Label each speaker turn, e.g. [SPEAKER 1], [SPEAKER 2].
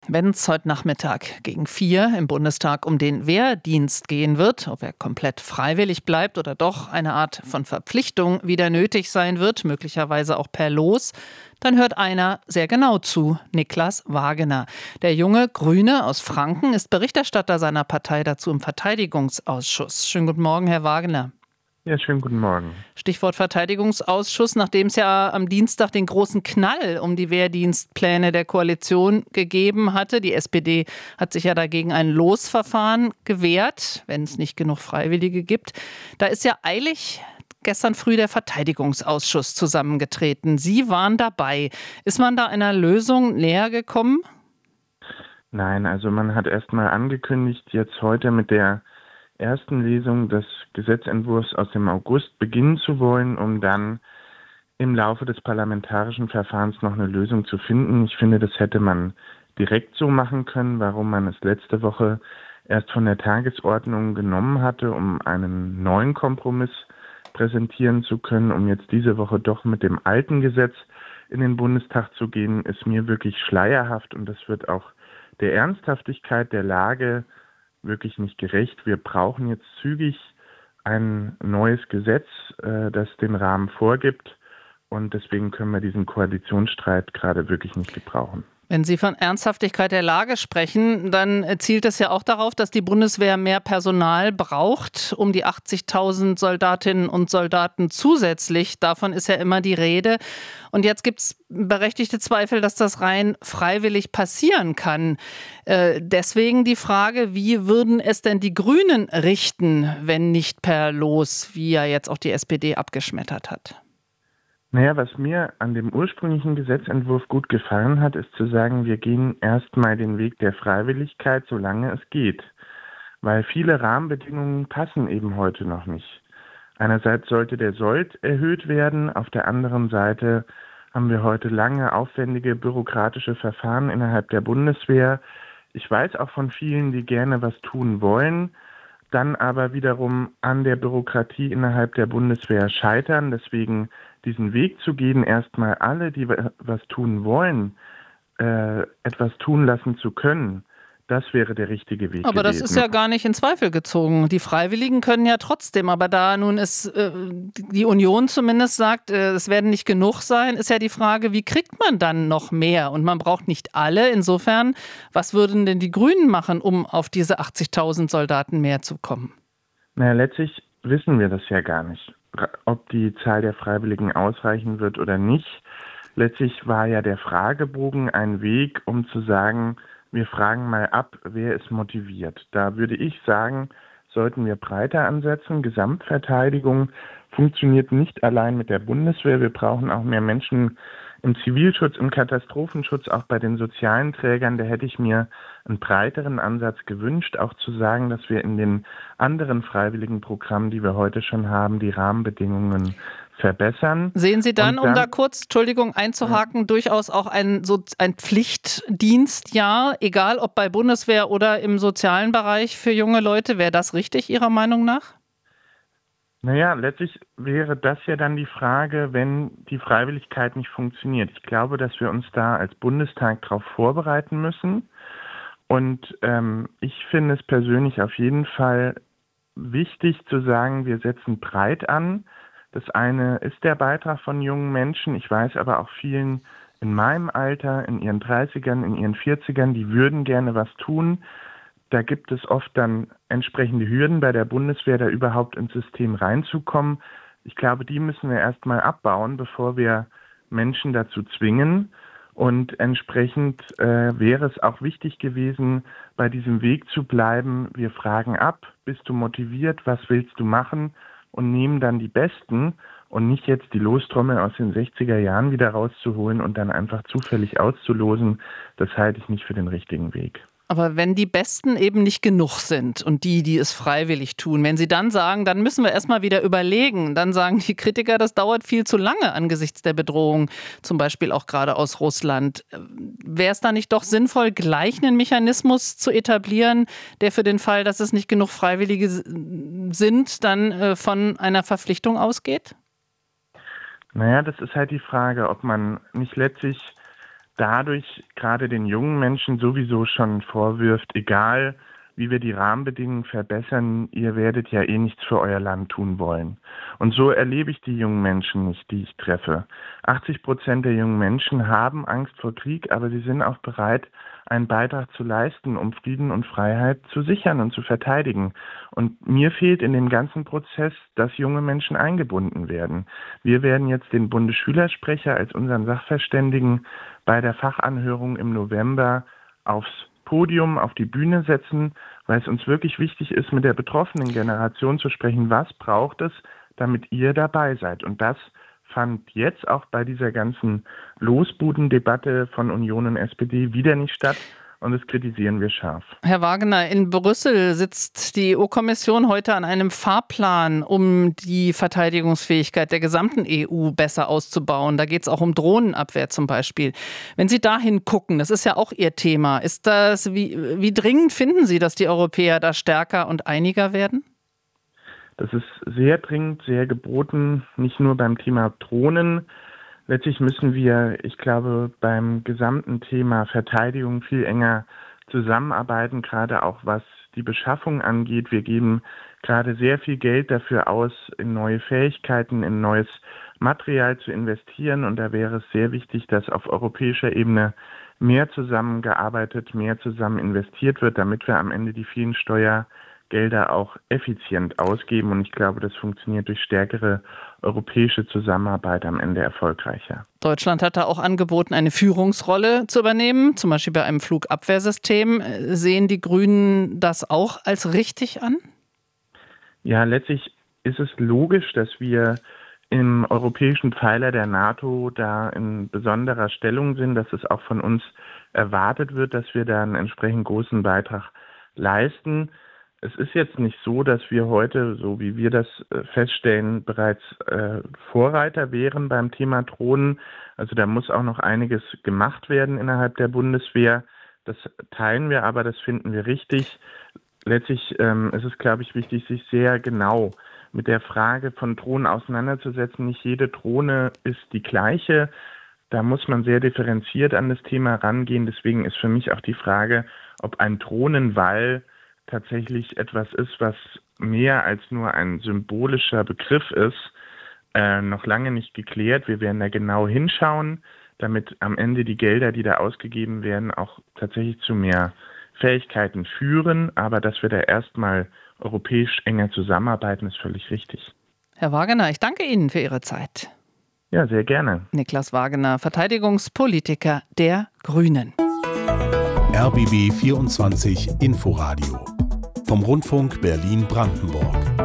[SPEAKER 1] Wenn es heute Nachmittag gegen 4 im Bundestag um den Wehrdienst gehen wird, ob er komplett freiwillig bleibt oder doch eine Art von Verpflichtung wieder nötig sein wird, möglicherweise auch per Los, dann hört einer sehr genau zu, Niklas Wagener. Der junge Grüne aus Franken ist Berichterstatter seiner Partei dazu im Verteidigungsausschuss. Schönen guten Morgen, Herr Wagener.
[SPEAKER 2] Ja, schönen guten Morgen.
[SPEAKER 1] Stichwort Verteidigungsausschuss, nachdem es ja am Dienstag den großen Knall um die Wehrdienstpläne der Koalition gegeben hatte. Die SPD hat sich ja dagegen ein Losverfahren gewehrt, wenn es nicht genug Freiwillige gibt. Da ist ja eilig gestern früh der Verteidigungsausschuss zusammengetreten. Sie waren dabei. Ist man da einer Lösung näher gekommen?
[SPEAKER 2] Nein, also man hat erst mal angekündigt, jetzt heute mit der ersten Lesung des Gesetzentwurfs aus dem August beginnen zu wollen, um dann im Laufe des parlamentarischen Verfahrens noch eine Lösung zu finden. Ich finde, das hätte man direkt so machen können, warum man es letzte Woche erst von der Tagesordnung genommen hatte, um einen neuen Kompromiss präsentieren zu können, um jetzt diese Woche doch mit dem alten Gesetz in den Bundestag zu gehen, ist mir wirklich schleierhaft und das wird auch der Ernsthaftigkeit der Lage wirklich nicht gerecht. Wir brauchen jetzt zügig ein neues Gesetz, das den Rahmen vorgibt. Und deswegen können wir diesen Koalitionsstreit gerade wirklich nicht gebrauchen.
[SPEAKER 1] Wenn Sie von Ernsthaftigkeit der Lage sprechen, dann zielt es ja auch darauf, dass die Bundeswehr mehr Personal braucht, um die 80.000 Soldatinnen und Soldaten zusätzlich. Davon ist ja immer die Rede. Und jetzt gibt es berechtigte Zweifel, dass das rein freiwillig passieren kann. Deswegen die Frage, wie würden es denn die Grünen richten, wenn nicht per Los, wie ja jetzt auch die SPD abgeschmettert hat?
[SPEAKER 2] Naja, was mir an dem ursprünglichen Gesetzentwurf gut gefallen hat, ist zu sagen, wir gehen erstmal den Weg der Freiwilligkeit, solange es geht. Weil viele Rahmenbedingungen passen eben heute noch nicht. Einerseits sollte der Sold erhöht werden, auf der anderen Seite haben wir heute lange, aufwendige bürokratische Verfahren innerhalb der Bundeswehr. Ich weiß auch von vielen, die gerne was tun wollen, dann aber wiederum an der Bürokratie innerhalb der Bundeswehr scheitern. Deswegen diesen Weg zu gehen, erstmal alle, die was tun wollen, etwas tun lassen zu können, das wäre der richtige Weg
[SPEAKER 1] Aber
[SPEAKER 2] gewesen.
[SPEAKER 1] das ist ja gar nicht in Zweifel gezogen. Die Freiwilligen können ja trotzdem, aber da nun ist die Union zumindest sagt, es werden nicht genug sein, ist ja die Frage, wie kriegt man dann noch mehr? Und man braucht nicht alle. Insofern, was würden denn die Grünen machen, um auf diese 80.000 Soldaten mehr zu kommen?
[SPEAKER 2] Naja, letztlich wissen wir das ja gar nicht, ob die Zahl der Freiwilligen ausreichen wird oder nicht. Letztlich war ja der Fragebogen ein Weg, um zu sagen, wir fragen mal ab, wer ist motiviert. Da würde ich sagen, sollten wir breiter ansetzen. Gesamtverteidigung funktioniert nicht allein mit der Bundeswehr. Wir brauchen auch mehr Menschen im Zivilschutz, im Katastrophenschutz, auch bei den sozialen Trägern. Da hätte ich mir einen breiteren Ansatz gewünscht, auch zu sagen, dass wir in den anderen freiwilligen Programmen, die wir heute schon haben, die Rahmenbedingungen verbessern.
[SPEAKER 1] Sehen Sie dann, um da kurz, Entschuldigung, einzuhaken, durchaus auch ein Pflichtdienstjahr, egal ob bei Bundeswehr oder im sozialen Bereich für junge Leute? Wäre das richtig Ihrer Meinung nach?
[SPEAKER 2] Naja, letztlich wäre das ja dann die Frage, wenn die Freiwilligkeit nicht funktioniert. Ich glaube, dass wir uns da als Bundestag darauf vorbereiten müssen. Und ich finde es persönlich auf jeden Fall wichtig zu sagen, wir setzen breit an. Das eine ist der Beitrag von jungen Menschen. Ich weiß aber auch vielen in meinem Alter, in ihren 30ern, in ihren 40ern, die würden gerne was tun. Da gibt es oft dann entsprechende Hürden bei der Bundeswehr, da überhaupt ins System reinzukommen. Ich glaube, die müssen wir erstmal abbauen, bevor wir Menschen dazu zwingen. Und entsprechend wäre es auch wichtig gewesen, bei diesem Weg zu bleiben. Wir fragen ab, bist du motiviert, was willst du machen? Und nehmen dann die Besten und nicht jetzt die Lostrommel aus den 60er Jahren wieder rauszuholen und dann einfach zufällig auszulosen. Das halte ich nicht für den richtigen Weg.
[SPEAKER 1] Aber wenn die Besten eben nicht genug sind und die es freiwillig tun, wenn sie dann sagen, dann müssen wir erstmal wieder überlegen, dann sagen die Kritiker, das dauert viel zu lange angesichts der Bedrohung, zum Beispiel auch gerade aus Russland. Wäre es da nicht doch sinnvoll, gleich einen Mechanismus zu etablieren, der für den Fall, dass es nicht genug Freiwillige sind, dann von einer Verpflichtung ausgeht?
[SPEAKER 2] Naja, das ist halt die Frage, ob man nicht letztlich dadurch gerade den jungen Menschen sowieso schon vorwirft, egal wie wir die Rahmenbedingungen verbessern, ihr werdet ja eh nichts für euer Land tun wollen. Und so erlebe ich die jungen Menschen nicht, die ich treffe. 80% der jungen Menschen haben Angst vor Krieg, aber sie sind auch bereit, einen Beitrag zu leisten, um Frieden und Freiheit zu sichern und zu verteidigen. Und mir fehlt in dem ganzen Prozess, dass junge Menschen eingebunden werden. Wir werden jetzt den Bundesschülersprecher als unseren Sachverständigen bei der Fachanhörung im November aufs Podium, auf die Bühne setzen, weil es uns wirklich wichtig ist, mit der betroffenen Generation zu sprechen, was braucht es, damit ihr dabei seid. Und das fand jetzt auch bei dieser ganzen Losbudendebatte von Union und SPD wieder nicht statt. Und das kritisieren wir scharf.
[SPEAKER 1] Herr Wagener, in Brüssel sitzt die EU-Kommission heute an einem Fahrplan, um die Verteidigungsfähigkeit der gesamten EU besser auszubauen. Da geht es auch um Drohnenabwehr zum Beispiel. Wenn Sie dahin gucken, das ist ja auch Ihr Thema, ist das, wie dringend finden Sie, dass die Europäer da stärker und einiger werden?
[SPEAKER 2] Das ist sehr dringend, sehr geboten, nicht nur beim Thema Drohnen. Letztlich müssen wir, ich glaube, beim gesamten Thema Verteidigung viel enger zusammenarbeiten, gerade auch was die Beschaffung angeht. Wir geben gerade sehr viel Geld dafür aus, in neue Fähigkeiten, in neues Material zu investieren. Und da wäre es sehr wichtig, dass auf europäischer Ebene mehr zusammengearbeitet, mehr zusammen investiert wird, damit wir am Ende die vielen Steuergelder auch effizient ausgeben. Und ich glaube, das funktioniert durch stärkere europäische Zusammenarbeit am Ende erfolgreicher.
[SPEAKER 1] Deutschland hat da auch angeboten, eine Führungsrolle zu übernehmen, zum Beispiel bei einem Flugabwehrsystem. Sehen die Grünen das auch als richtig an?
[SPEAKER 2] Ja, letztlich ist es logisch, dass wir im europäischen Pfeiler der NATO da in besonderer Stellung sind, dass es auch von uns erwartet wird, dass wir da einen entsprechend großen Beitrag leisten. Es ist jetzt nicht so, dass wir heute, so wie wir das feststellen, bereits Vorreiter wären beim Thema Drohnen. Also da muss auch noch einiges gemacht werden innerhalb der Bundeswehr. Das teilen wir, aber das finden wir richtig. Letztlich ist es, glaube ich, wichtig, sich sehr genau mit der Frage von Drohnen auseinanderzusetzen. Nicht jede Drohne ist die gleiche. Da muss man sehr differenziert an das Thema rangehen. Deswegen ist für mich auch die Frage, ob ein Drohnenwall tatsächlich etwas ist, was mehr als nur ein symbolischer Begriff ist, noch lange nicht geklärt. Wir werden da genau hinschauen, damit am Ende die Gelder, die da ausgegeben werden, auch tatsächlich zu mehr Fähigkeiten führen. Aber dass wir da erstmal europäisch enger zusammenarbeiten, ist völlig richtig.
[SPEAKER 1] Herr Wagener, ich danke Ihnen für Ihre Zeit.
[SPEAKER 2] Ja, sehr gerne.
[SPEAKER 1] Niklas Wagener, Verteidigungspolitiker der Grünen.
[SPEAKER 3] RBB 24 Inforadio vom Rundfunk Berlin-Brandenburg.